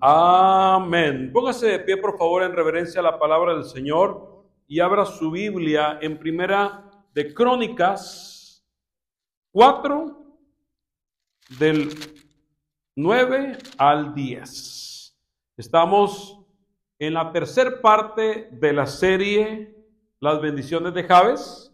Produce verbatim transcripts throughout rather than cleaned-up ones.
Amén. Póngase de pie, por favor, en reverencia a la palabra del Señor y abra su Biblia en Primera de Crónicas cuatro, del nueve al diez. Estamos en la tercera parte de la serie Las bendiciones de Jabes.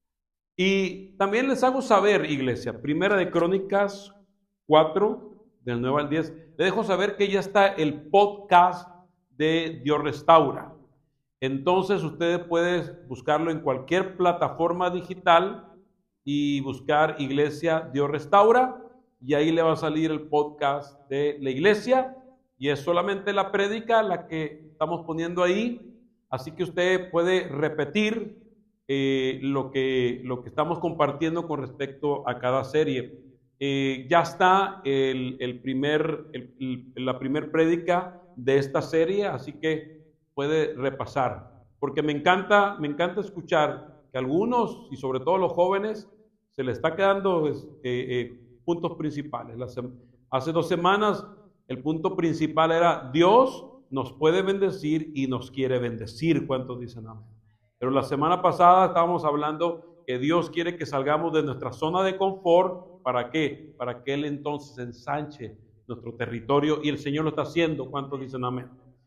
Y también les hago saber, iglesia, Primera de Crónicas cuatro, del nueve al diez, les dejo saber que ya está el podcast de Dios Restaura. Entonces ustedes pueden buscarlo en cualquier plataforma digital y buscar Iglesia Dios Restaura, y ahí le va a salir el podcast de la iglesia, y es solamente la prédica la que estamos poniendo ahí, así que usted puede repetir eh, lo, que, lo que estamos compartiendo con respecto a cada serie. Eh, ya está el, el primer, el, el, la primer prédica de esta serie, así que puede repasar, porque me encanta, me encanta escuchar que algunos, y sobre todo los jóvenes, se les está quedando eh, eh, puntos principales. Las, hace dos semanas el punto principal era: Dios nos puede bendecir y nos quiere bendecir. ¿Cuántos dicen amén? Pero la semana pasada estábamos hablando que Dios quiere que salgamos de nuestra zona de confort. ¿Para qué? Para que Él entonces ensanche nuestro territorio, y el Señor lo está haciendo. ¿Cuántos dicen amén?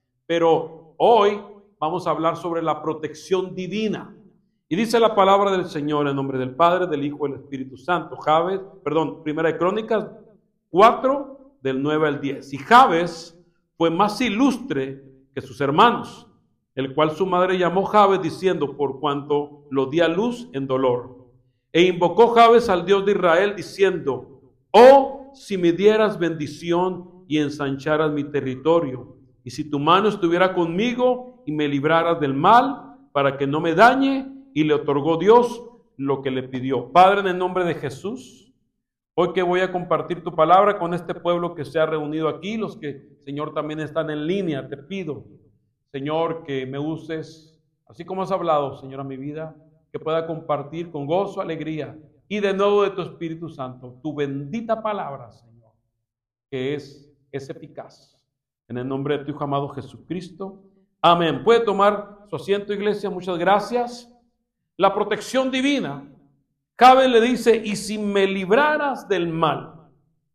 Pero hoy vamos a hablar sobre la protección divina. Y dice la palabra del Señor en nombre del Padre, del Hijo y del Espíritu Santo. Jabes, perdón, Primera de Crónicas cuatro, del nueve al diez. Y Jabes fue más ilustre que sus hermanos, el cual su madre llamó Jabes, diciendo: por cuanto lo di a luz en dolor. E invocó Jabes al Dios de Israel, diciendo: oh, si me dieras bendición y ensancharas mi territorio, y si tu mano estuviera conmigo y me libraras del mal, para que no me dañe. Y le otorgó Dios lo que le pidió. Padre, en el nombre de Jesús, hoy que voy a compartir tu palabra con este pueblo que se ha reunido aquí, los que, Señor, también están en línea, te pido, Señor, que me uses, así como has hablado, Señor, a mi vida, que pueda compartir con gozo, alegría y de nuevo de tu Espíritu Santo, tu bendita palabra, Señor, que es, es eficaz. En el nombre de tu Hijo amado Jesucristo. Amén. Puede tomar su asiento, iglesia. Muchas gracias. La protección divina. Jabes le dice: y si me libraras del mal,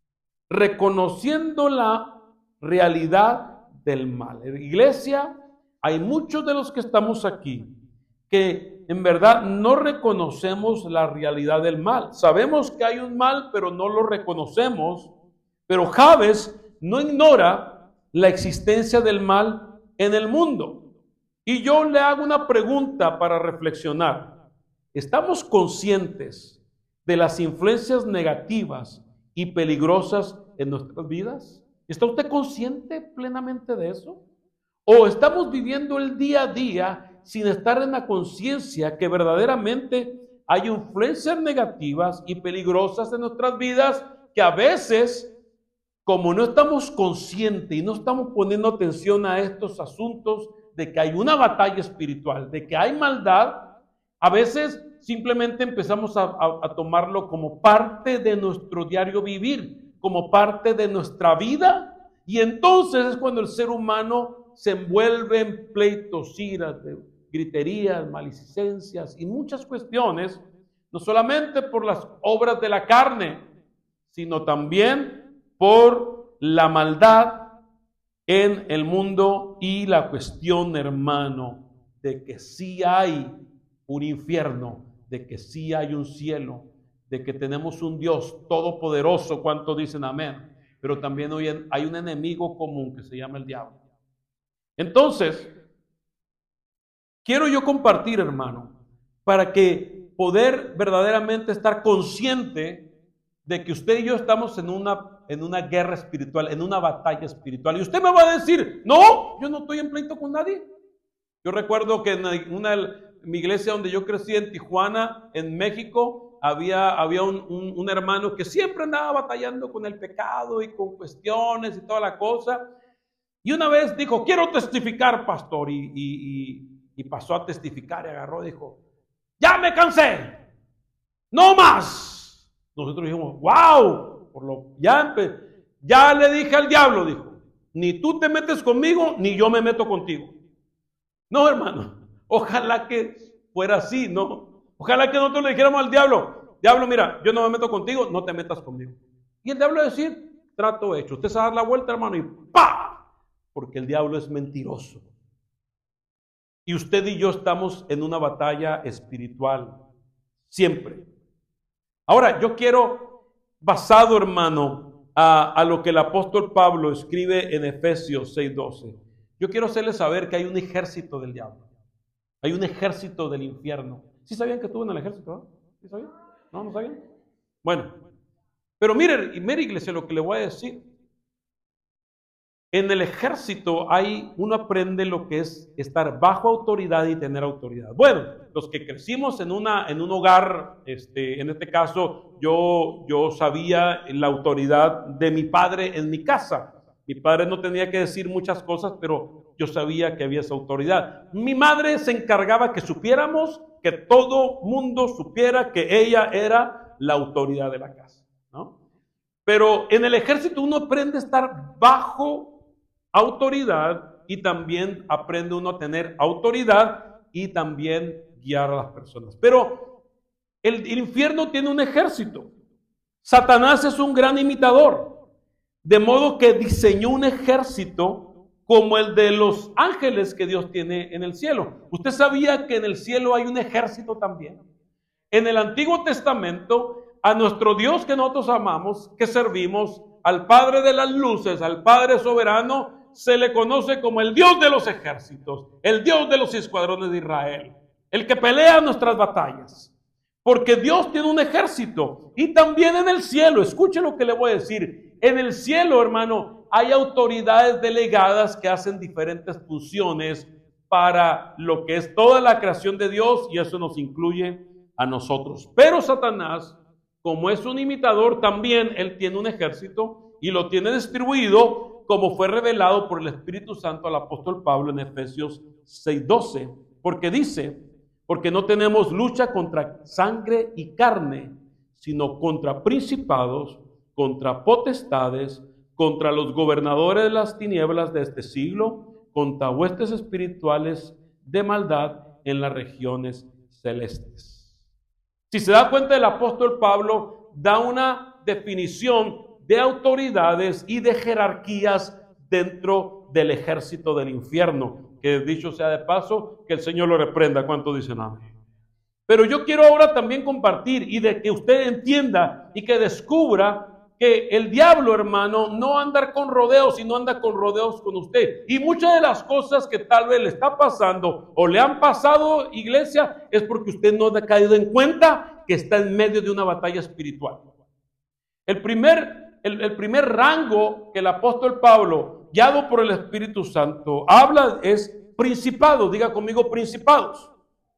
reconociendo la realidad del mal. Iglesia, hay muchos de los que estamos aquí que en verdad no reconocemos la realidad del mal. Sabemos que hay un mal, pero no lo reconocemos. Pero Jabes no ignora la existencia del mal en el mundo. Y yo le hago una pregunta para reflexionar. ¿Estamos conscientes de las influencias negativas y peligrosas en nuestras vidas? ¿Está usted consciente plenamente de eso? ¿O estamos viviendo el día a día sin estar en la conciencia que verdaderamente hay influencias negativas y peligrosas en nuestras vidas, que a veces, como no estamos conscientes y no estamos poniendo atención a estos asuntos de que hay una batalla espiritual, de que hay maldad, a veces simplemente empezamos a, a, a tomarlo como parte de nuestro diario vivir, como parte de nuestra vida, y entonces es cuando el ser humano se envuelve en pleitos, iras, griterías, maledicencias y muchas cuestiones, no solamente por las obras de la carne, sino también por la maldad en el mundo y la cuestión, hermano, de que sí hay un infierno, de que sí hay un cielo, de que tenemos un Dios todopoderoso. ¿Cuántos dicen amén? Pero también hoy hay un enemigo común que se llama el diablo. Entonces, quiero yo compartir, hermano, para que poder verdaderamente estar consciente de que usted y yo estamos en una, en una guerra espiritual, en una batalla espiritual. Y usted me va a decir: no, yo no estoy en pleito con nadie. Yo recuerdo que en una, mi iglesia donde yo crecí, en Tijuana, en México, había, había un, un, un hermano que siempre andaba batallando con el pecado y con cuestiones y toda la cosa. Y una vez dijo: quiero testificar, pastor. Y, y, y, y pasó a testificar y agarró y dijo: ya me cansé, no más. Nosotros dijimos: wow, por lo, ya, ya le dije al diablo, dijo, Ni tú te metes conmigo, ni yo me meto contigo. No, hermano. Ojalá que fuera así, ¿no? Ojalá que nosotros le dijéramos al diablo, diablo, mira, yo no me meto contigo, no te metas conmigo. Y el diablo decir, trato hecho. Usted se va a dar la vuelta, hermano, y ¡pa! Porque el diablo es mentiroso. Y usted y yo estamos en una batalla espiritual, siempre. Ahora, yo quiero, basado, hermano, a, a lo que el apóstol Pablo escribe en Efesios seis doce, yo quiero hacerles saber que hay un ejército del diablo. Hay un ejército del infierno. ¿Sí sabían que estuvo en el ejército? ¿No? ¿Sí sabían? ¿No? ¿No sabían? Bueno, pero mire, mire, iglesia, lo que le voy a decir. En el ejército hay, uno aprende lo que es estar bajo autoridad y tener autoridad. Bueno, los que crecimos en, una, en un hogar, este, en este caso, yo, yo sabía la autoridad de mi padre en mi casa. Mi padre no tenía que decir muchas cosas, pero yo sabía que había esa autoridad. Mi madre se encargaba que supiéramos, que todo mundo supiera que ella era la autoridad de la casa, ¿no? Pero en el ejército uno aprende a estar bajo autoridad y también aprende uno a tener autoridad y también guiar a las personas. Pero el, el infierno tiene un ejército. Satanás es un gran imitador, de modo que diseñó un ejército como el de los ángeles que Dios tiene en el cielo. ¿Usted sabía que en el cielo hay un ejército también? En el Antiguo Testamento, a nuestro Dios que nosotros amamos, que servimos, al Padre de las luces, al Padre soberano, se le conoce como el Dios de los ejércitos, el Dios de los escuadrones de Israel, el que pelea nuestras batallas. Porque Dios tiene un ejército. Y también en el cielo, escuche lo que le voy a decir, en el cielo, hermano, hay autoridades delegadas que hacen diferentes funciones para lo que es toda la creación de Dios, y eso nos incluye a nosotros. Pero Satanás, como es un imitador, también él tiene un ejército y lo tiene distribuido, como fue revelado por el Espíritu Santo al apóstol Pablo en Efesios seis doce, porque dice, porque no tenemos lucha contra sangre y carne, sino contra principados, contra potestades, contra los gobernadores de las tinieblas de este siglo, contra huestes espirituales de maldad en las regiones celestes. Si se da cuenta, el apóstol Pablo da una definición de autoridades y de jerarquías dentro del ejército del infierno, que dicho sea de paso, que el Señor lo reprenda. ¿Cuánto dicen amén? Pero yo quiero ahora también compartir y de que usted entienda y que descubra que el diablo, hermano, no anda con rodeos, sino anda con rodeos con usted. Y muchas de las cosas que tal vez le está pasando o le han pasado, iglesia, es porque usted no ha caído en cuenta que está en medio de una batalla espiritual. El primer El, el primer rango que el apóstol Pablo, guiado por el Espíritu Santo, habla es principados. Diga conmigo, principados.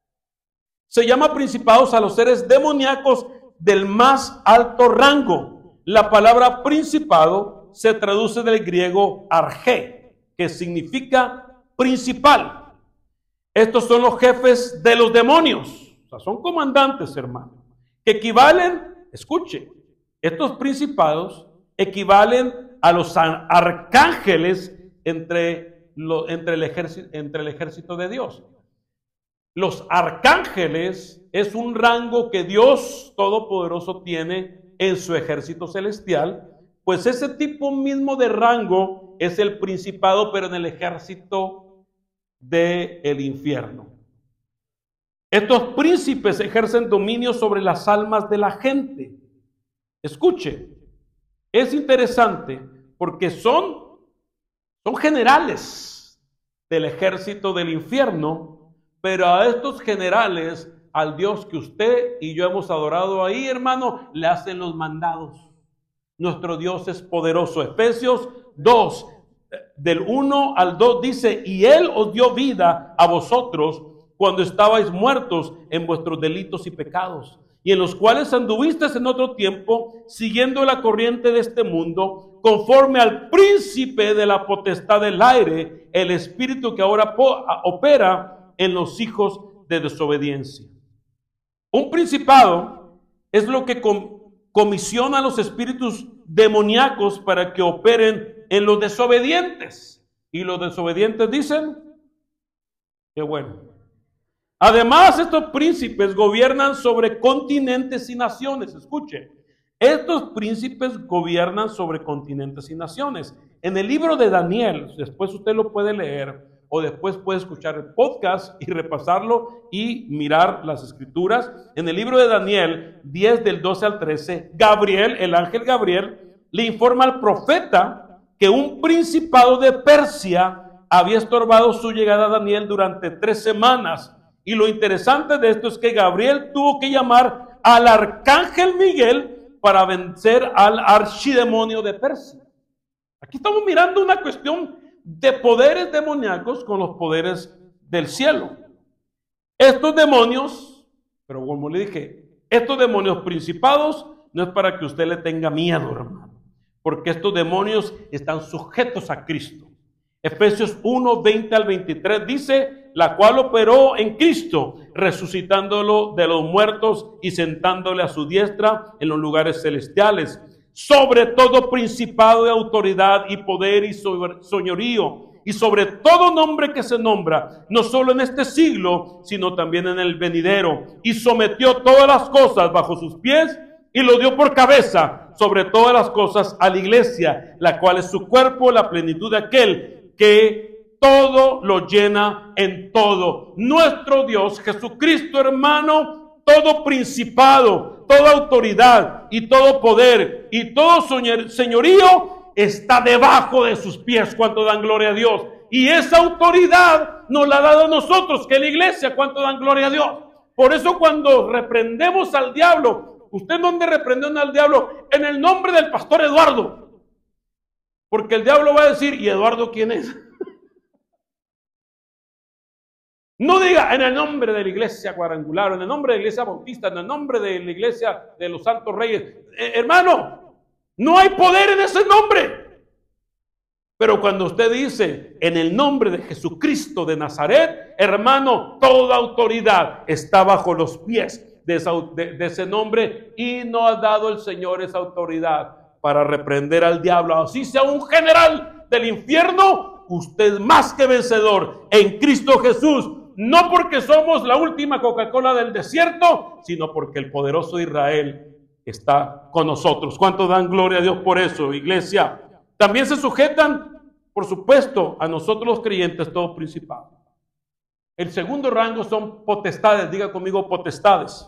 Se llama principados a los seres demoníacos del más alto rango. La palabra principado se traduce del griego argé, que significa principal. Estos son los jefes de los demonios. O sea, son comandantes, hermano, que equivalen, escuche, estos principados equivalen a los arcángeles entre, lo, entre, el ejército, entre el ejército de Dios. Los arcángeles es un rango que Dios Todopoderoso tiene en su ejército celestial, pues ese tipo mismo de rango es el principado, pero en el ejército del infierno. Estos príncipes ejercen dominio sobre las almas de la gente. Escuche. Es interesante porque son, son generales del ejército del infierno, pero a estos generales, al Dios que usted y yo hemos adorado ahí, hermano, le hacen los mandados. Nuestro Dios es poderoso. Efesios dos, del uno al dos dice, y Él os dio vida a vosotros cuando estabais muertos en vuestros delitos y pecados, y en los cuales anduvisteis en otro tiempo, siguiendo la corriente de este mundo, conforme al príncipe de la potestad del aire, el espíritu que ahora opera en los hijos de desobediencia. Un principado es lo que com- comisiona a los espíritus demoníacos para que operen en los desobedientes. Y los desobedientes dicen, qué bueno. Además, estos príncipes gobiernan sobre continentes y naciones. Escuche, estos príncipes gobiernan sobre continentes y naciones. En el libro de Daniel, después usted lo puede leer, o después puede escuchar el podcast y repasarlo y mirar las escrituras. En el libro de Daniel diez del doce al trece, Gabriel, el ángel Gabriel, le informa al profeta que un principado de Persia había estorbado su llegada a Daniel durante tres semanas. Y lo interesante de esto es que Gabriel tuvo que llamar al arcángel Miguel para vencer al archidemonio de Persia. Aquí estamos mirando una cuestión de poderes demoníacos con los poderes del cielo. Estos demonios, pero como le dije, estos demonios principados no es para que usted le tenga miedo, hermano, porque estos demonios están sujetos a Cristo. Efesios uno, veinte al veintitrés dice, la cual operó en Cristo, resucitándolo de los muertos y sentándole a su diestra en los lugares celestiales, sobre todo principado de autoridad y poder y señorío, y sobre todo nombre que se nombra, no solo en este siglo, sino también en el venidero, y sometió todas las cosas bajo sus pies, y lo dio por cabeza sobre todas las cosas a la iglesia, la cual es su cuerpo, la plenitud de aquel que todo lo llena en todo. Nuestro Dios Jesucristo, hermano, todo principado, toda autoridad y todo poder y todo señorío está debajo de sus pies. ¿Cuánto dan gloria a Dios? Y esa autoridad nos la ha dado a nosotros, que es la iglesia. ¿Cuánto dan gloria a Dios? Por eso cuando reprendemos al diablo, ¿usted dónde reprendió al diablo? En el nombre del pastor Eduardo. Porque el diablo va a decir, ¿y Eduardo quién es? No diga en el nombre de la iglesia cuadrangular, en el nombre de la iglesia bautista, en el nombre de la iglesia de los santos reyes. Eh, hermano, no hay poder en ese nombre. Pero cuando usted dice en el nombre de Jesucristo de Nazaret, hermano, toda autoridad está bajo los pies de, esa, de, de ese nombre, y no ha dado el Señor esa autoridad para reprender al diablo. Así sea un general del infierno, usted es más que vencedor en Cristo Jesús. No porque somos la última Coca-Cola del desierto, sino porque el poderoso Israel está con nosotros. ¿Cuánto dan gloria a Dios por eso, iglesia? También se sujetan, por supuesto, a nosotros los creyentes, todo principado. El segundo rango son potestades. Diga conmigo, potestades.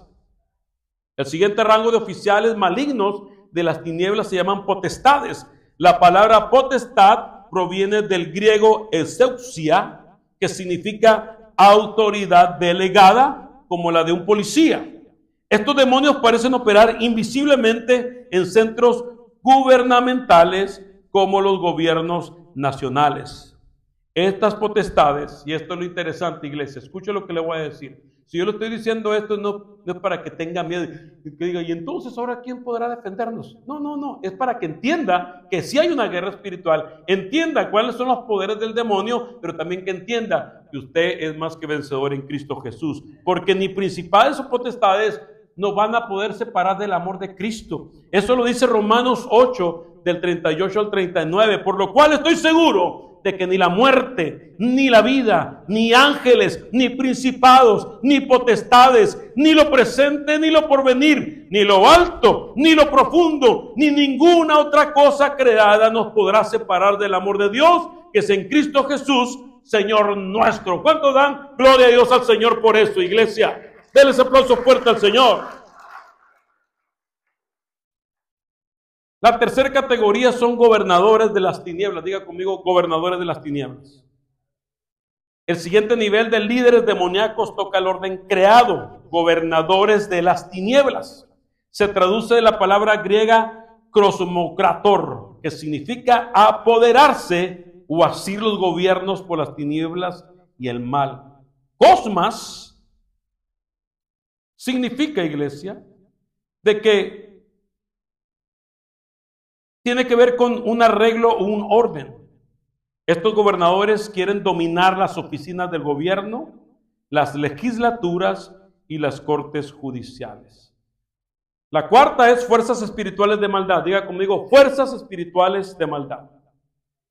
El siguiente rango de oficiales malignos de las tinieblas se llaman potestades. La palabra potestad proviene del griego exousia, que significa autoridad delegada, como la de un policía. Estos demonios parecen operar invisiblemente en centros gubernamentales como los gobiernos nacionales. Estas potestades, y esto es lo interesante, iglesia, escuche lo que le voy a decir. Si yo le estoy diciendo esto, no, no es para que tenga miedo, que diga, y entonces ahora ¿quién podrá defendernos? No, no, no, es para que entienda que si hay una guerra espiritual, entienda cuáles son los poderes del demonio, pero también que entienda que usted es más que vencedor en Cristo Jesús, porque ni principales o potestades nos van a poder separar del amor de Cristo. Eso lo dice Romanos ocho, del treinta y ocho al treinta y nueve, por lo cual estoy seguro de que ni la muerte, ni la vida, ni ángeles, ni principados, ni potestades, ni lo presente, ni lo porvenir, ni lo alto, ni lo profundo, ni ninguna otra cosa creada nos podrá separar del amor de Dios, que es en Cristo Jesús, Señor nuestro. ¿Cuánto dan gloria a Dios al Señor por eso, iglesia? Denle ese aplauso fuerte al Señor. La tercera categoría son gobernadores de las tinieblas. Diga conmigo, gobernadores de las tinieblas. El siguiente nivel de líderes demoníacos toca el orden creado, gobernadores de las tinieblas. Se traduce de la palabra griega cosmocrator, que significa apoderarse o asir los gobiernos por las tinieblas y el mal. Cosmas significa, iglesia, de que tiene que ver con un arreglo o un orden. Estos gobernadores quieren dominar las oficinas del gobierno, las legislaturas y las cortes judiciales. La cuarta es fuerzas espirituales de maldad. Diga conmigo, fuerzas espirituales de maldad.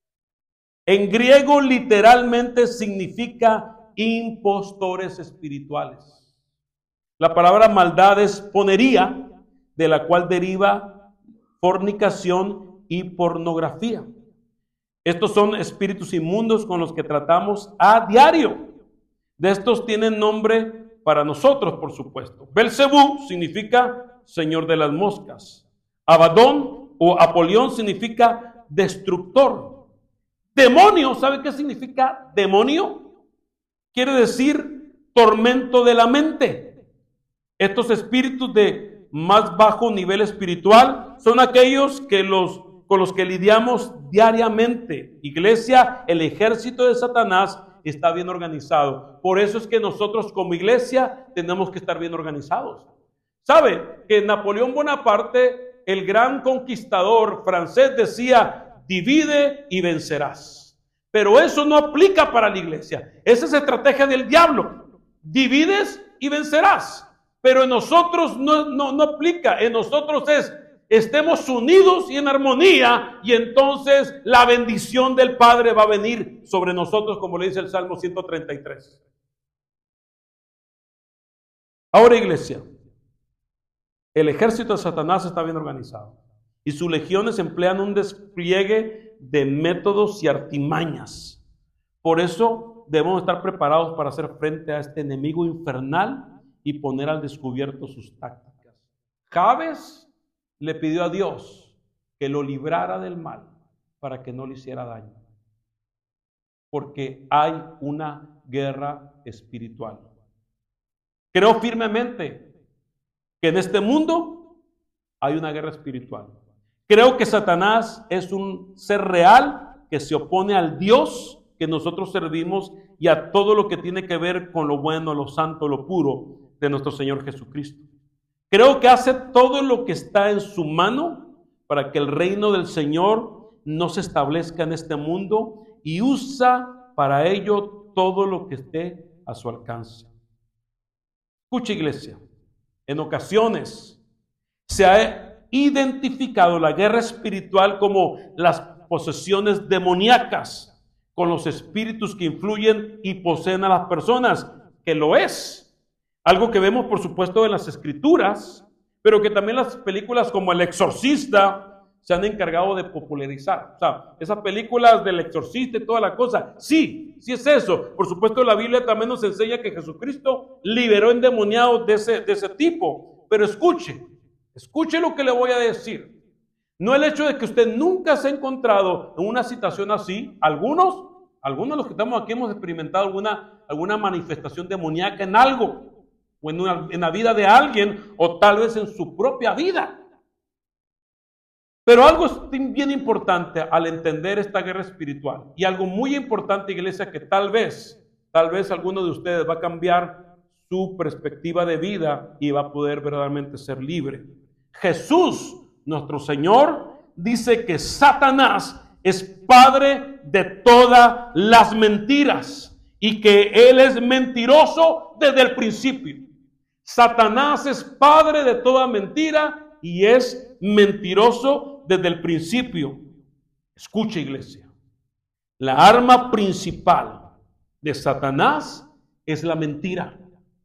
En griego literalmente significa impostores espirituales. La palabra maldad es ponería, de la cual deriva fornicación y pornografía. Estos son espíritus inmundos con los que tratamos a diario. De estos tienen nombre para nosotros, por supuesto. Belcebú significa señor de las moscas. Abadón o Apolión significa destructor. Demonio, ¿sabe qué significa demonio? Quiere decir tormento de la mente. Estos espíritus de más bajo nivel espiritual son aquellos que los, con los que lidiamos diariamente. Iglesia, el ejército de Satanás está bien organizado. Por eso es que nosotros como iglesia tenemos que estar bien organizados. ¿Sabe que Napoleón Bonaparte, el gran conquistador francés, decía: divide y vencerás? Pero eso no aplica para la iglesia. Esa es estrategia del diablo. Divides y vencerás. Pero en nosotros no, no, no aplica. En nosotros es: estemos unidos y en armonía, y entonces la bendición del Padre va a venir sobre nosotros, como le dice el Salmo ciento treinta y tres. Ahora, iglesia, el ejército de Satanás está bien organizado y sus legiones emplean un despliegue de métodos y artimañas. Por eso debemos estar preparados para hacer frente a este enemigo infernal y poner al descubierto sus tácticas. Jabes le pidió a Dios que lo librara del mal para que no le hiciera daño, porque hay una guerra espiritual. Creo firmemente que en este mundo hay una guerra espiritual. Creo que Satanás es un ser real que se opone al Dios que nosotros servimos y a todo lo que tiene que ver con lo bueno, lo santo, lo puro de nuestro Señor Jesucristo. Creo que hace todo lo que está en su mano para que el reino del Señor no se establezca en este mundo y usa para ello todo lo que esté a su alcance. Escucha, iglesia, en ocasiones se ha identificado la guerra espiritual como las posesiones demoníacas con los espíritus que influyen y poseen a las personas, que lo es. Algo que vemos, por supuesto, en las Escrituras, pero que también las películas como El Exorcista se han encargado de popularizar. O sea, esas películas del Exorcista y toda la cosa, sí, sí es eso. Por supuesto, la Biblia también nos enseña que Jesucristo liberó endemoniados de ese, de ese tipo. Pero escuche, escuche lo que le voy a decir. No el hecho de que usted nunca se ha encontrado en una situación así. Algunos, algunos de los que estamos aquí hemos experimentado alguna, alguna manifestación demoníaca en algo, o en, una, en la vida de alguien, o tal vez en su propia vida. Pero algo es bien importante al entender esta guerra espiritual, y algo muy importante, iglesia, que tal vez, tal vez alguno de ustedes va a cambiar su perspectiva de vida y va a poder verdaderamente ser libre. Jesús, nuestro Señor, dice que Satanás es padre de todas las mentiras y que él es mentiroso desde el principio. Satanás es padre de toda mentira y es mentiroso desde el principio. Escucha, iglesia, la arma principal de Satanás es la mentira.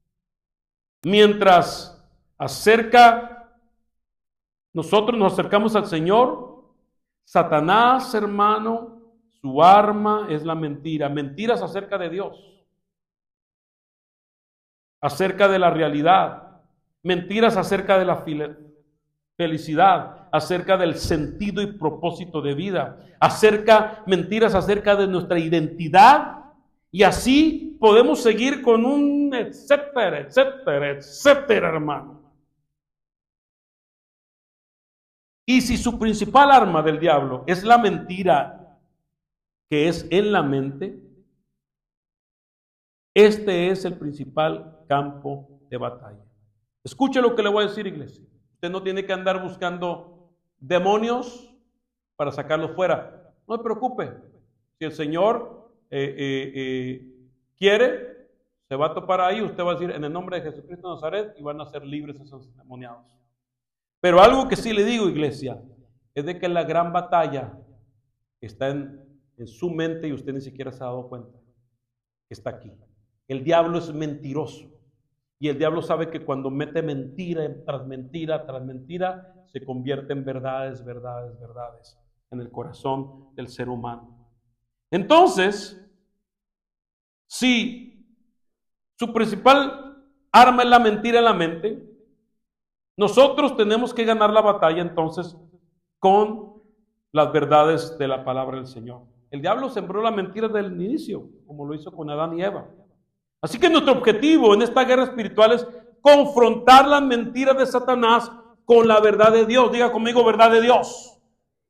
Mientras acerca, nosotros nos acercamos al Señor, Satanás, hermano, su arma es la mentira. Mentiras acerca de Dios, acerca de la realidad, mentiras acerca de la felicidad, acerca del sentido y propósito de vida, acerca, mentiras acerca de nuestra identidad, y así podemos seguir con un etcétera, etcétera, etcétera, hermano. Y si su principal arma del diablo es la mentira que es en la mente, este es el principal campo de batalla. Escuche lo que le voy a decir, iglesia. Usted no tiene que andar buscando demonios para sacarlos fuera. No se preocupe. Si el Señor eh, eh, eh, quiere, se va a topar ahí. Usted va a decir: en el nombre de Jesucristo de Nazaret, y van a ser libres esos endemoniados. Pero algo que sí le digo, iglesia, es de que la gran batalla está en en su mente y usted ni siquiera se ha dado cuenta que está aquí. El diablo es mentiroso y el diablo sabe que cuando mete mentira tras mentira tras mentira se convierte en verdades, verdades, verdades en el corazón del ser humano. Entonces, si su principal arma es la mentira en la mente, nosotros tenemos que ganar la batalla entonces con las verdades de la palabra del Señor. El diablo sembró la mentira desde el inicio, como lo hizo con Adán y Eva. Así que nuestro objetivo en esta guerra espiritual es confrontar las mentiras de Satanás con la verdad de Dios. Diga conmigo, verdad de Dios.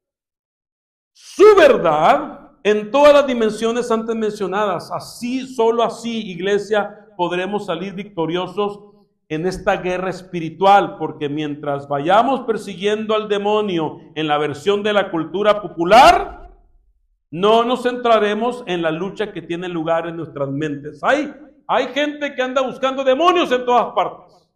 Su verdad en todas las dimensiones antes mencionadas. Así, solo así, iglesia, podremos salir victoriosos en esta guerra espiritual, porque mientras vayamos persiguiendo al demonio en la versión de la cultura popular, no nos centraremos en la lucha que tiene lugar en nuestras mentes. Hay, hay gente que anda buscando demonios en todas partes,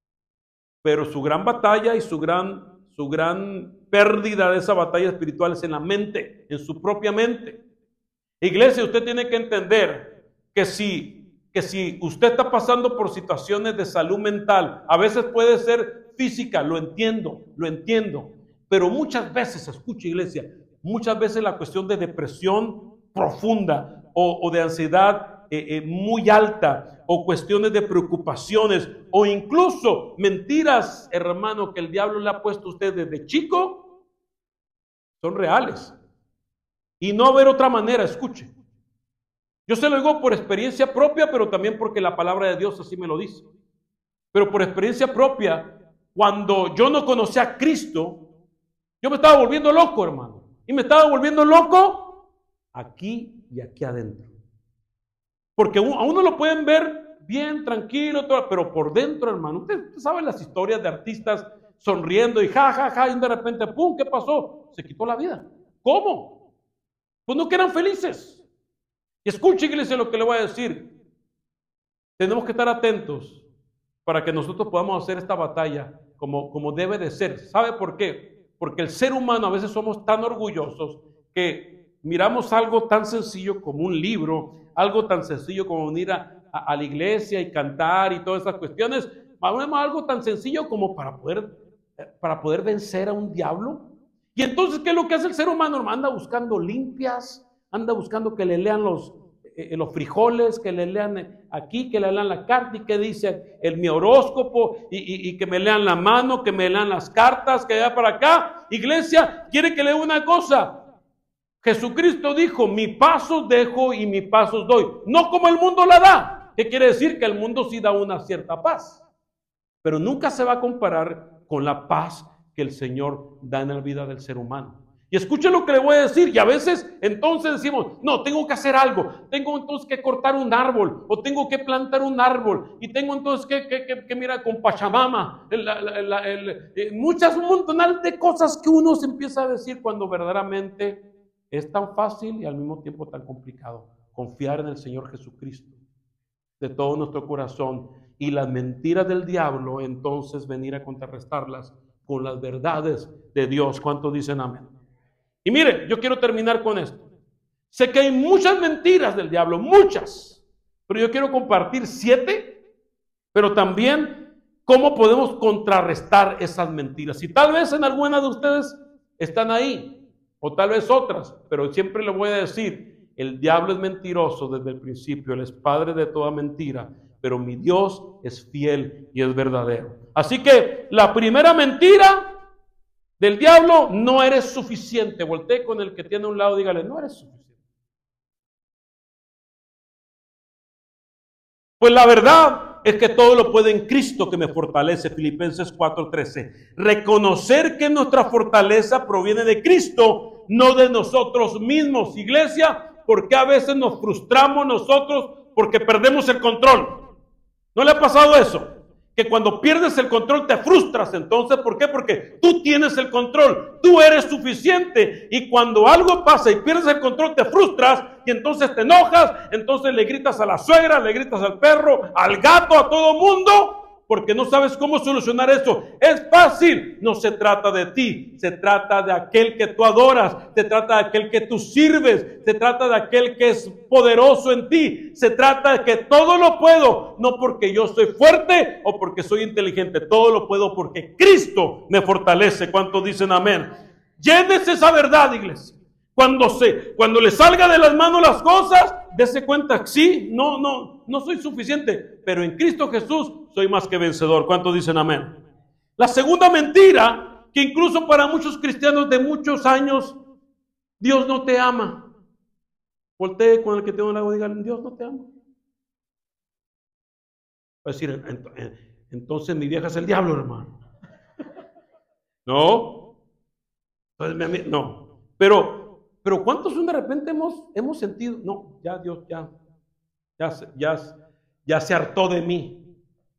pero su gran batalla y su gran, su gran pérdida de esa batalla espiritual es en la mente, en su propia mente. Iglesia, usted tiene que entender que si que si usted está pasando por situaciones de salud mental, a veces puede ser física, lo entiendo, lo entiendo, pero muchas veces, escucha iglesia, muchas veces la cuestión de depresión profunda o, o de ansiedad eh, eh, muy alta, o cuestiones de preocupaciones, o incluso mentiras, hermano, que el diablo le ha puesto a usted desde chico, son reales. Y no haber otra manera, escuche. Yo se lo digo por experiencia propia, pero también porque la palabra de Dios así me lo dice. Pero por experiencia propia, cuando yo no conocía a Cristo, yo me estaba volviendo loco, hermano. Y me estaba volviendo loco aquí y aquí adentro. Porque a uno lo pueden ver bien, tranquilo, todo, pero por dentro, hermano, usted, usted sabe las historias de artistas sonriendo y ja, ja, ja, y de repente, pum, ¿qué pasó? Se quitó la vida. ¿Cómo? Pues no que eran felices. Y escuche, iglesia, lo que le voy a decir. Tenemos que estar atentos para que nosotros podamos hacer esta batalla como, como debe de ser. ¿Sabe por qué? Porque el ser humano a veces somos tan orgullosos que miramos algo tan sencillo como un libro, algo tan sencillo como venir a, a, a la iglesia y cantar y todas esas cuestiones. Vamos a algo tan sencillo como para poder, para poder vencer a un diablo. Y entonces, ¿qué es lo que hace el ser humano? Anda buscando limpias, anda buscando que le lean los, eh, los frijoles, que le lean aquí, que le lean la carta y que dice el mi horóscopo y, y, y que me lean la mano, que me lean las cartas, que vaya para acá. Iglesia, quiere que lea una cosa. Jesucristo dijo, mi paso dejo y mi paso doy. No como el mundo la da. ¿Qué quiere decir? Que el mundo sí da una cierta paz. Pero nunca se va a comparar con la paz que el Señor da en la vida del ser humano. Y escuchen lo que le voy a decir, y a veces entonces decimos, no, tengo que hacer algo, tengo entonces que cortar un árbol, o tengo que plantar un árbol, y tengo entonces que, que, que, que mira, con Pachamama, el, el, el, el, muchas, un montón de cosas que uno se empieza a decir cuando verdaderamente es tan fácil y al mismo tiempo tan complicado. Confiar en el Señor Jesucristo de todo nuestro corazón, y las mentiras del diablo, entonces venir a contrarrestarlas con las verdades de Dios. ¿Cuántos dicen amén? Y mire, yo quiero terminar con esto. Sé que hay muchas mentiras del diablo, muchas, pero yo quiero compartir siete, pero también cómo podemos contrarrestar esas mentiras. Y tal vez en algunas de ustedes están ahí, o tal vez otras, pero siempre le voy a decir, el diablo es mentiroso desde el principio, él es padre de toda mentira, pero mi Dios es fiel y es verdadero. Así que la primera mentira del diablo, no eres suficiente. Voltee con el que tiene a un lado, dígale, no eres suficiente. Pues la verdad es que todo lo puede en Cristo que me fortalece. Filipenses cuatro trece. Reconocer que nuestra fortaleza proviene de Cristo, no de nosotros mismos. Iglesia, porque a veces nos frustramos nosotros porque perdemos el control. ¿No le ha pasado eso? Que cuando pierdes el control te frustras. Entonces, ¿por qué? Porque tú tienes el control, tú eres suficiente, y cuando algo pasa y pierdes el control te frustras y entonces te enojas, entonces le gritas a la suegra, le gritas al perro, al gato, a todo mundo, porque no sabes cómo solucionar eso. Es fácil. No se trata de ti, se trata de aquel que tú adoras, se trata de aquel que tú sirves, se trata de aquel que es poderoso en ti, se trata de que todo lo puedo, no porque yo soy fuerte o porque soy inteligente, todo lo puedo porque Cristo me fortalece. ¿Cuántos dicen amén? Llénese esa verdad, iglesia. Cuando se, cuando le salga de las manos las cosas, dése cuenta, sí, no, no, no soy suficiente, pero en Cristo Jesús soy más que vencedor. ¿Cuántos dicen amén? La segunda mentira, que incluso para muchos cristianos de muchos años, Dios no te ama. Voltee con el que tenga un lado y diga, Dios no te ama. Va a decir, entonces mi vieja es el diablo, hermano. No, entonces, no, pero Pero ¿cuántos de repente hemos, hemos sentido, no, ya Dios ya, ya, ya, ya se hartó de mí?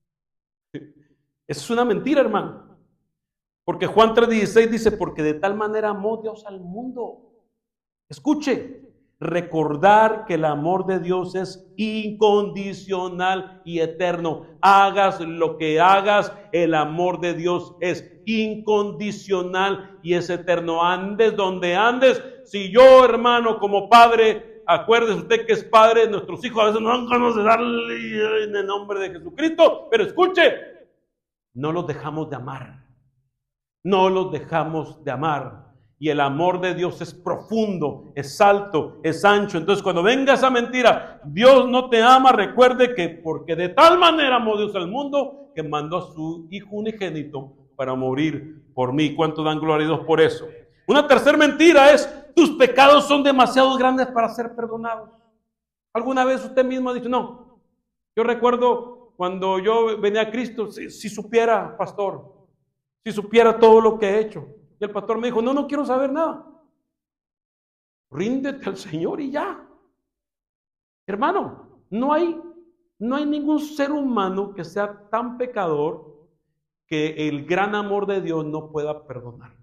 Eso es una mentira, hermano. Porque Juan tres dieciséis dice, porque de tal manera amó Dios al mundo. Escuche, recordar que el amor de Dios es incondicional y eterno. Hagas lo que hagas, el amor de Dios es incondicional y es eterno. Andes donde andes. Si yo, hermano, como padre, acuérdese usted que es padre, nuestros hijos a veces no dan ganas de darle en el nombre de Jesucristo, pero escuche, no los dejamos de amar. No los dejamos de amar. Y el amor de Dios es profundo, es alto, es ancho. Entonces cuando venga esa mentira, Dios no te ama, recuerde que porque de tal manera amó Dios al mundo, que mandó a su Hijo unigénito para morir por mí. ¿Cuánto dan gloria a Dios por eso? Una tercera mentira es, tus pecados son demasiado grandes para ser perdonados. ¿Alguna vez usted mismo ha dicho, no? Yo recuerdo cuando yo venía a Cristo, si, si supiera, pastor, si supiera todo lo que he hecho. Y el pastor me dijo, no, no quiero saber nada. Ríndete al Señor y ya. Hermano, no hay, no hay ningún ser humano que sea tan pecador que el gran amor de Dios no pueda perdonar.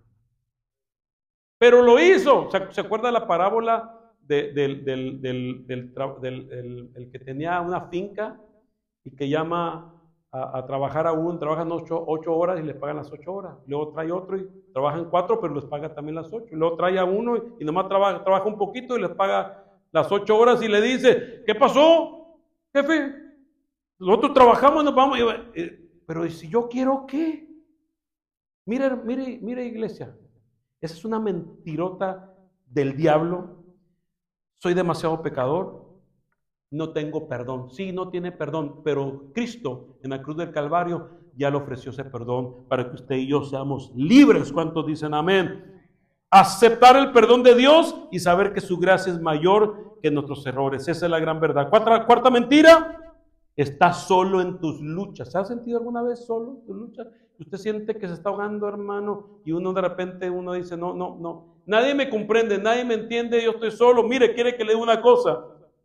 Pero lo hizo. ¿Se, ¿se acuerda la parábola de, del, del, del, del, del, del el que tenía una finca y que llama a, a trabajar a uno, trabajan ocho, ocho horas y les pagan las ocho horas? Luego trae otro y trabajan cuatro, pero les paga también las ocho. Luego trae a uno y, y nomás trabaja, trabaja un poquito y les paga las ocho horas y le dice, ¿qué pasó, jefe? Nosotros trabajamos y nos vamos. Y, eh, pero ¿y si yo quiero qué? Mire, mire, mire, iglesia. Esa es una mentirota del diablo. Soy demasiado pecador, no tengo perdón. Sí, no tiene perdón, pero Cristo en la cruz del Calvario ya le ofreció ese perdón para que usted y yo seamos libres. ¿Cuántos dicen amén? Aceptar el perdón de Dios y saber que su gracia es mayor que nuestros errores. Esa es la gran verdad. Cuarta, cuarta mentira, estás solo en tus luchas. ¿Se ha sentido alguna vez solo en tus luchas? Usted siente que se está ahogando, hermano, y uno de repente uno dice, no, no, no, nadie me comprende, nadie me entiende, yo estoy solo. Mire, quiere que le diga una cosa.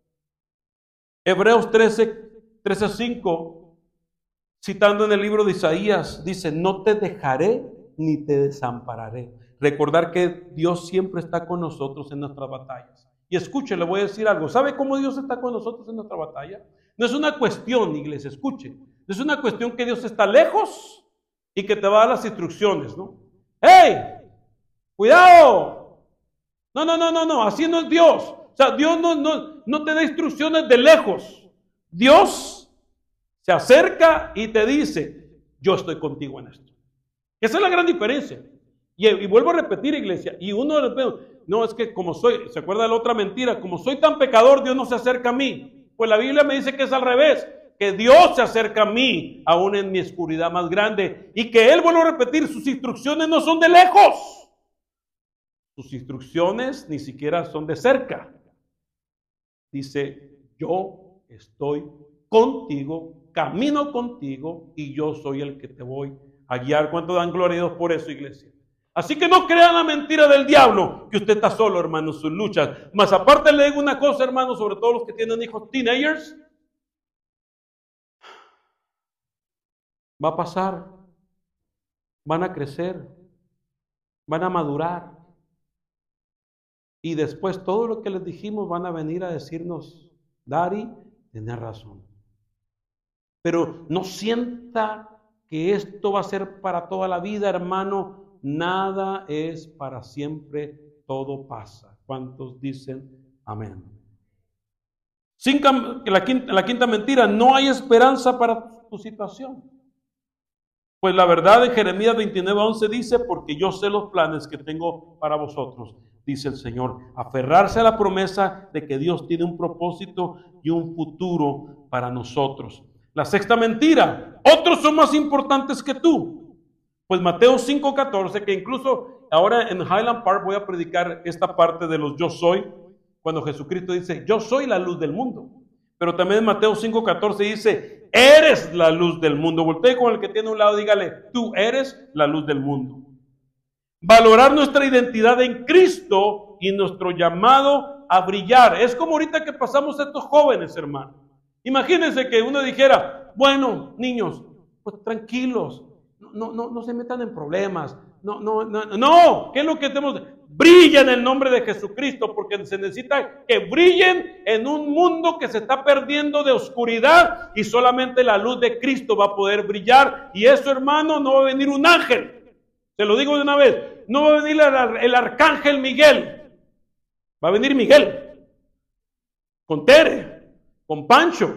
Hebreos trece, trece, cinco, citando en el libro de Isaías, dice, no te dejaré ni te desampararé. Recordar que Dios siempre está con nosotros en nuestras batallas. Y escuche, le voy a decir algo. ¿Sabe cómo Dios está con nosotros en nuestra batalla? No es una cuestión, iglesia, escuche. No es una cuestión que Dios está lejos y que te va a dar las instrucciones, ¿no? ¡Hey! ¡Cuidado! No, no, no, no, no, así no es Dios. O sea, Dios no, no, no te da instrucciones de lejos. Dios se acerca y te dice, yo estoy contigo en esto. Esa es la gran diferencia. Y, y vuelvo a repetir, iglesia, y uno de los, no, es que como soy, ¿se acuerda de la otra mentira? Como soy tan pecador, Dios no se acerca a mí. Pues la Biblia me dice que es al revés, que Dios se acerca a mí, aún en mi oscuridad más grande, y que Él, vuelvo a repetir, sus instrucciones no son de lejos. Sus instrucciones ni siquiera son de cerca. Dice, yo estoy contigo, camino contigo, y yo soy el que te voy a guiar. ¿Cuánto dan gloria a Dios por eso, iglesia? Así que no crean la mentira del diablo, que usted está solo, hermano, en sus luchas. Más aparte le digo una cosa, hermano, sobre todo los que tienen hijos teenagers. Va a pasar, van a crecer, van a madurar. Y después todo lo que les dijimos van a venir a decirnos, Daddy, tenés razón. Pero no sienta que esto va a ser para toda la vida, hermano. Nada es para siempre, todo pasa. ¿Cuántos dicen amén? Sin la, quinta, la quinta mentira, no hay esperanza para tu situación. Pues la verdad en Jeremías veintinueve once dice, porque yo sé los planes que tengo para vosotros, dice el Señor. Aferrarse a la promesa de que Dios tiene un propósito y un futuro para nosotros. La sexta mentira, otros son más importantes que tú. Pues Mateo cinco catorce, que incluso ahora en Highland Park voy a predicar esta parte de los yo soy, cuando Jesucristo dice, yo soy la luz del mundo. Pero también en Mateo cinco catorce dice, eres la luz del mundo. Voltee con el que tiene a un lado, dígale, tú eres la luz del mundo. Valorar nuestra identidad en Cristo y nuestro llamado a brillar. Es como ahorita que pasamos a estos jóvenes, hermano. Imagínense que uno dijera, bueno, niños, pues tranquilos, no, no, no se metan en problemas. No, no, no, no, ¿qué es lo que tenemos? Brilla en el nombre de Jesucristo, porque se necesita que brillen en un mundo que se está perdiendo de oscuridad y solamente la luz de Cristo va a poder brillar. Y eso, hermano, no va a venir un ángel. Se lo digo de una vez, no va a venir el arcángel Miguel, va a venir Miguel, con Tere, con Pancho.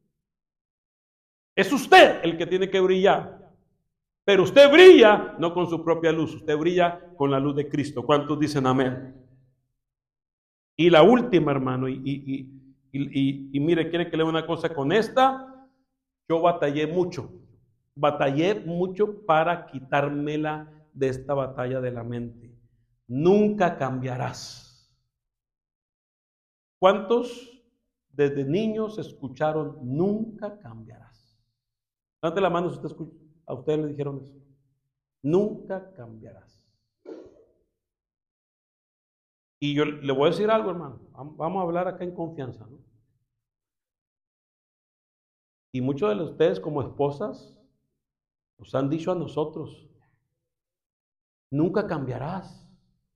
Es usted el que tiene que brillar. Pero usted brilla no con su propia luz, usted brilla con la luz de Cristo. ¿Cuántos dicen amén? Y la última, hermano, y, y, y, y, y mire, quiere que lea una cosa con esta. Yo batallé mucho, batallé mucho para quitármela de esta batalla de la mente. Nunca cambiarás. ¿Cuántos desde niños escucharon nunca cambiarás? Levante la mano si usted escucha. A ustedes le dijeron eso. Nunca cambiarás. Y yo le voy a decir algo, hermano. Vamos a hablar acá en confianza, ¿no? Y muchos de ustedes como esposas nos han dicho a nosotros, nunca cambiarás.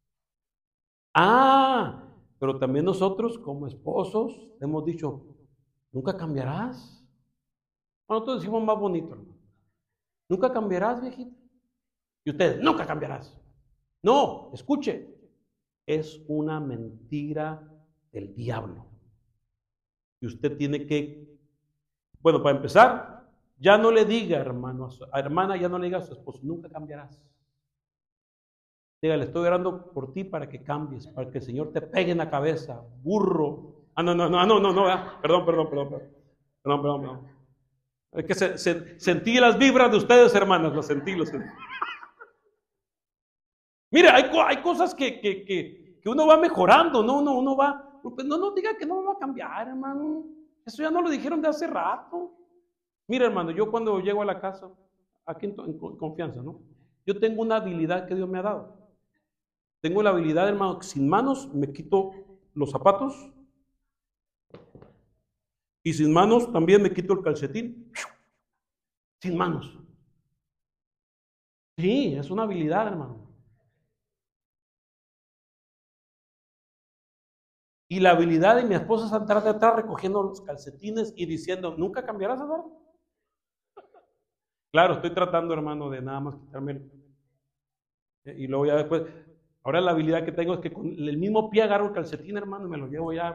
Ah, pero también nosotros como esposos hemos dicho, nunca cambiarás. Nosotros decimos más bonito, hermano. Nunca cambiarás, viejita. Y ustedes, nunca cambiarás. No, escuche. Es una mentira del diablo. Y usted tiene que, bueno, para empezar, ya no le diga, hermano, a su a hermana, ya no le diga a su esposo, nunca cambiarás. Dígale, estoy orando por ti para que cambies, para que el Señor te pegue en la cabeza, burro. Ah, no, no, no, no, no, no, ah, perdón, perdón, perdón, perdón, perdón, perdón, perdón. Es que se, se, sentí las vibras de ustedes, hermanas, las sentí, los sentí. Mire, hay, hay cosas que, que, que, que uno va mejorando, ¿no? Uno, uno va, no, no diga que no va a cambiar, hermano. Eso ya no lo dijeron de hace rato. Mire, hermano, yo cuando llego a la casa, aquí en, en confianza, ¿no? Yo tengo una habilidad que Dios me ha dado. Tengo la habilidad, hermano, que sin manos me quito los zapatos y sin manos también me quito el calcetín. Sin manos. Sí, es una habilidad, hermano. Y la habilidad de mi esposa es andar de atrás recogiendo los calcetines y diciendo, ¿nunca cambiarás, Eduardo? Claro, estoy tratando, hermano, de nada más quitarme el... Y luego ya después, ahora la habilidad que tengo es que con el mismo pie agarro el calcetín, hermano, y me lo llevo ya.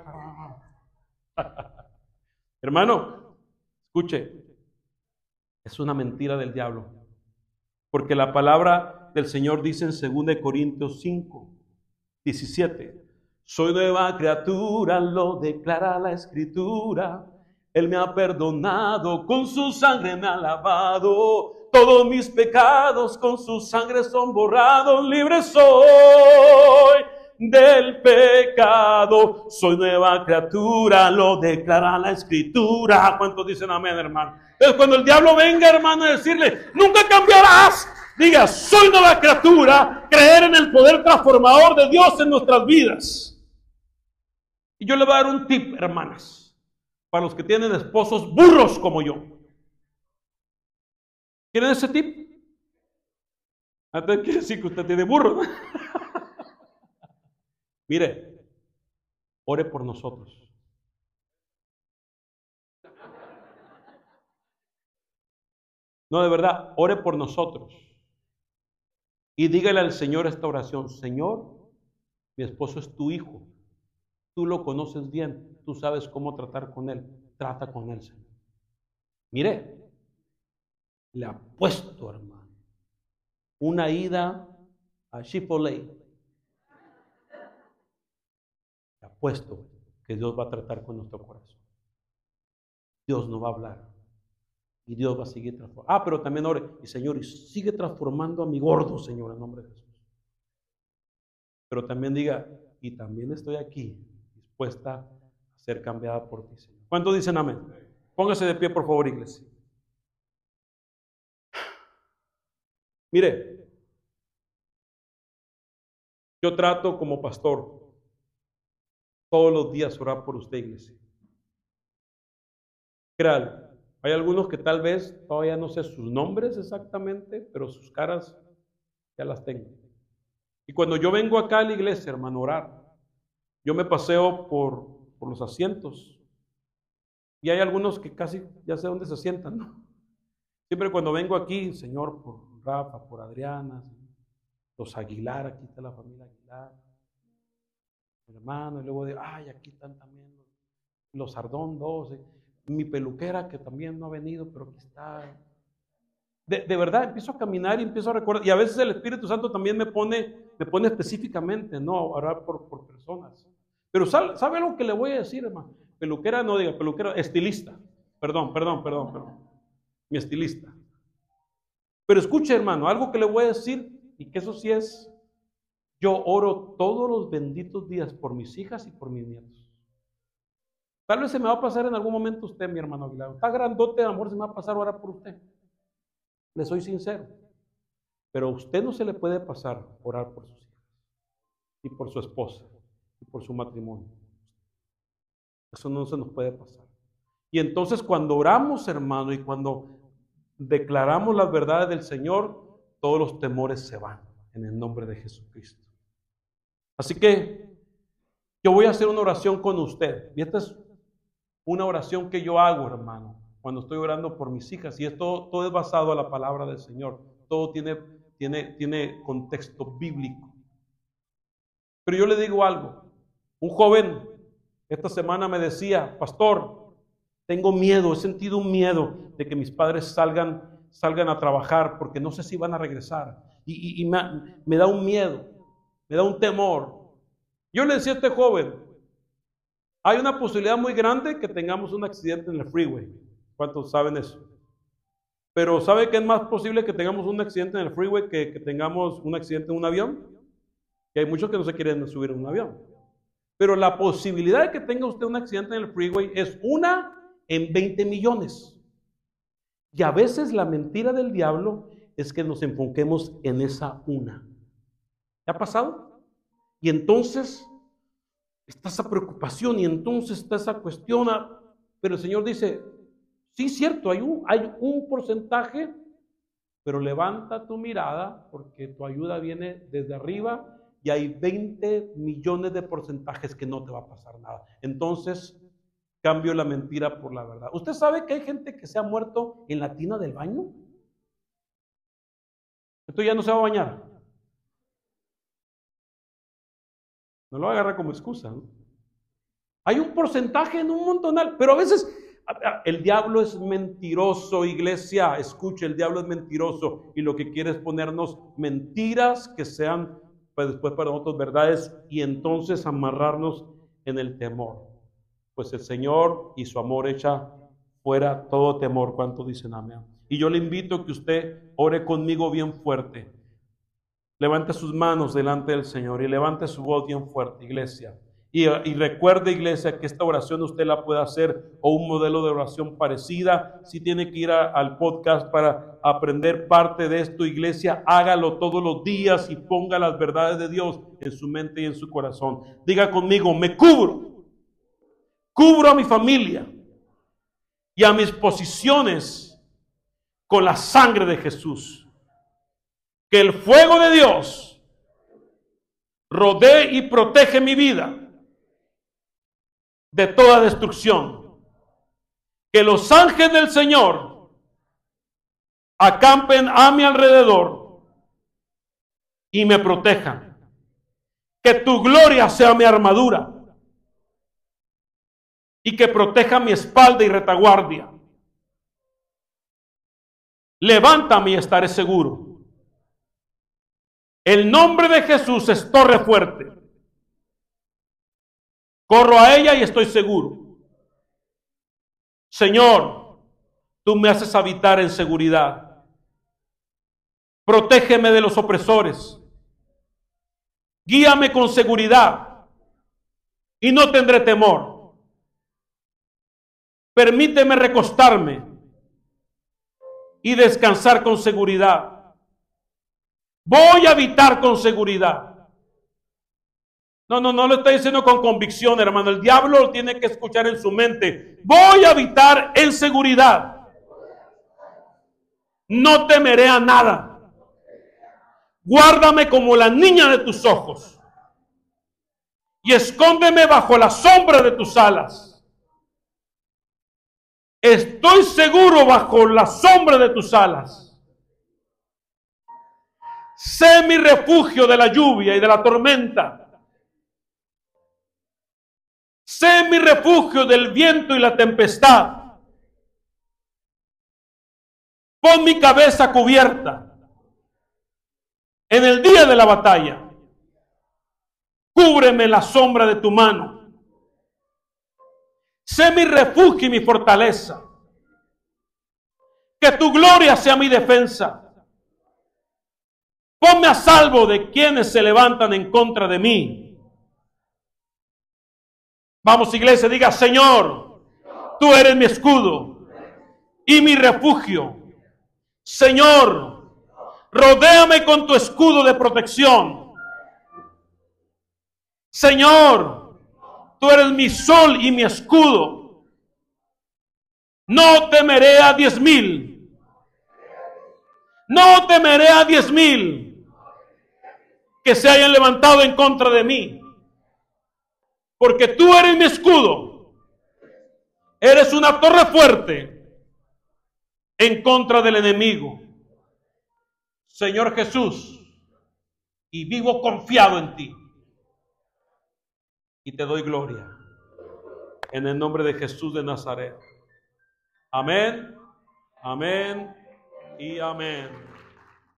Hermano, escuche, es una mentira del diablo. Porque la palabra del Señor dice en segunda de Corintios cinco, diecisiete, soy nueva criatura, lo declara la Escritura. Él me ha perdonado, con su sangre me ha lavado. Todos mis pecados con su sangre son borrados. Libre soy del pecado. Soy nueva criatura, lo declara la Escritura. ¿Cuántos dicen amén, hermano? Entonces cuando el diablo venga, hermano, a decirle, nunca cambiarás, diga, soy nueva criatura, creer en el poder transformador de Dios en nuestras vidas. Y yo le voy a dar un tip, hermanas, para los que tienen esposos burros como yo. ¿Quieren ese tip? Entonces quiere decir que usted tiene burro, ¿no? Mire, ore por nosotros. No, de verdad, ore por nosotros. Y dígale al Señor esta oración: Señor, mi esposo es tu hijo. Tú lo conoces bien. Tú sabes cómo tratar con él. Trata con él, Señor. Mire, le apuesto, hermano, una ida a Chipotle. Le apuesto que Dios va a tratar con nuestro corazón. Dios nos va a hablar. Y Dios va a seguir transformando. Ah, pero también ore. Y Señor, y sigue transformando a mi gordo, Señor, en nombre de Jesús. Pero también diga, y también estoy aquí, dispuesta a ser cambiada por ti, Señor. ¿Cuántos dicen amén? Póngase de pie, por favor, iglesia. Mire, yo trato como pastor todos los días orar por usted, iglesia. Créalo, hay algunos que tal vez todavía no sé sus nombres exactamente, pero sus caras ya las tengo. Y cuando yo vengo acá a la iglesia, hermano, a orar, yo me paseo por, por los asientos. Y hay algunos que casi ya sé dónde se sientan, ¿no? Siempre cuando vengo aquí, Señor, por Rafa, por Adriana, los Aguilar, aquí está la familia Aguilar, mi hermano, y luego digo, ay, aquí están también los, los Ardón dos, mi peluquera que también no ha venido, pero aquí está. De, de verdad, empiezo a caminar y empiezo a recordar, y a veces el Espíritu Santo también me pone, me pone específicamente, no, a orar por, por personas. Pero ¿sabe, ¿sabe algo que le voy a decir, hermano? Peluquera, no diga peluquera, estilista. Perdón, perdón, perdón, perdón. Mi estilista. Pero escuche, hermano, algo que le voy a decir, y que eso sí es, yo oro todos los benditos días por mis hijas y por mis nietos. Tal vez se me va a pasar en algún momento usted, mi hermano Aguilar. Está grandote de amor, se me va a pasar a orar por usted. Le soy sincero. Pero a usted no se le puede pasar orar por sus hijas, y por su esposa, y por su matrimonio. Eso no se nos puede pasar. Y entonces cuando oramos, hermano, y cuando declaramos las verdades del Señor, todos los temores se van en el nombre de Jesucristo. Así que yo voy a hacer una oración con usted. Y esta es una oración que yo hago, hermano, cuando estoy orando por mis hijas. Y esto todo es basado a la palabra del Señor. Todo tiene, tiene, tiene contexto bíblico. Pero yo le digo algo. Un joven esta semana me decía, pastor, tengo miedo, he sentido un miedo de que mis padres salgan, salgan a trabajar porque no sé si van a regresar. Y, y, y me, me da un miedo, me da un temor. Yo le decía a este joven, hay una posibilidad muy grande que tengamos un accidente en el freeway. ¿Cuántos saben eso? Pero ¿sabe que es más posible que tengamos un accidente en el freeway que, que tengamos un accidente en un avión? Que hay muchos que no se quieren subir en un avión. Pero la posibilidad de que tenga usted un accidente en el freeway es una en veinte millones. Y a veces la mentira del diablo es que nos enfoquemos en esa una. ¿Te ha pasado? Y entonces está esa preocupación y entonces está esa cuestión. Pero el Señor dice, sí, cierto, hay un, hay un porcentaje, pero levanta tu mirada porque tu ayuda viene desde arriba. Y hay veinte millones de porcentajes que no te va a pasar nada. Entonces, cambio la mentira por la verdad. ¿Usted sabe que hay gente que se ha muerto en la tina del baño? Esto ya no se va a bañar. No lo agarra como excusa, ¿no? Hay un porcentaje en un montonal, pero a veces el diablo es mentiroso, iglesia. Escuche, el diablo es mentiroso y lo que quiere es ponernos mentiras que sean pues después para nosotros verdades y entonces amarrarnos en el temor. Pues el Señor y su amor echa fuera todo temor. ¿Cuántos dicen amén? Y yo le invito a que usted ore conmigo bien fuerte. Levante sus manos delante del Señor y levante su voz bien fuerte, iglesia. Y, y recuerde, iglesia, que esta oración usted la puede hacer o un modelo de oración parecida. Si tiene que ir a, al podcast para aprender parte de esto, iglesia, hágalo todos los días y ponga las verdades de Dios en su mente y en su corazón. Diga conmigo, me cubro, cubro a mi familia y a mis posiciones con la sangre de Jesús. Que el fuego de Dios rodee y protege mi vida de toda destrucción. Que los ángeles del Señor acampen a mi alrededor y me protejan. Que tu gloria sea mi armadura y que proteja mi espalda y retaguardia. Levántame y estaré seguro. El nombre de Jesús es torre fuerte. Corro a ella y estoy seguro. Señor, tú me haces habitar en seguridad. Protégeme de los opresores. Guíame con seguridad y no tendré temor. Permíteme recostarme y descansar con seguridad. Voy a habitar con seguridad. No, no, no lo estoy diciendo con convicción, hermano. El diablo lo tiene que escuchar en su mente. Voy a habitar en seguridad. No temeré a nada. Guárdame como la niña de tus ojos y escóndeme bajo la sombra de tus alas. Estoy seguro bajo la sombra de tus alas. Sé mi refugio de la lluvia y de la tormenta. Sé mi refugio del viento y la tempestad. Pon mi cabeza cubierta en el día de la batalla. Cúbreme la sombra de tu mano. Sé mi refugio y mi fortaleza. Que tu gloria sea mi defensa. Ponme a salvo de quienes se levantan en contra de mí. Vamos, iglesia, diga: Señor, tú eres mi escudo y mi refugio. Señor, rodéame con tu escudo de protección. Señor, tú eres mi sol y mi escudo. No temeré a diez mil. No temeré a diez mil que se hayan levantado en contra de mí. Porque tú eres mi escudo. Eres una torre fuerte en contra del enemigo. Señor Jesús, y vivo confiado en ti. Y te doy gloria. En el nombre de Jesús de Nazaret. Amén, amén y amén.